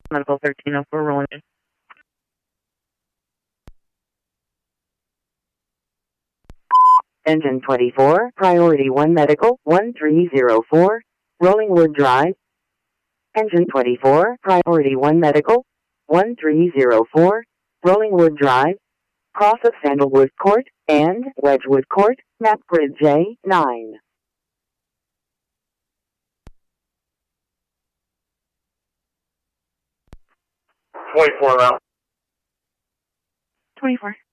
Medical 1304 rolling. Engine 24, Priority 1 Medical, 1304, Rollingwood Drive. Engine 24, Priority 1 Medical, 1304, Rollingwood Drive, cross of Sandalwood Court and Wedgwood Court, map grid J9. 24 now. 24.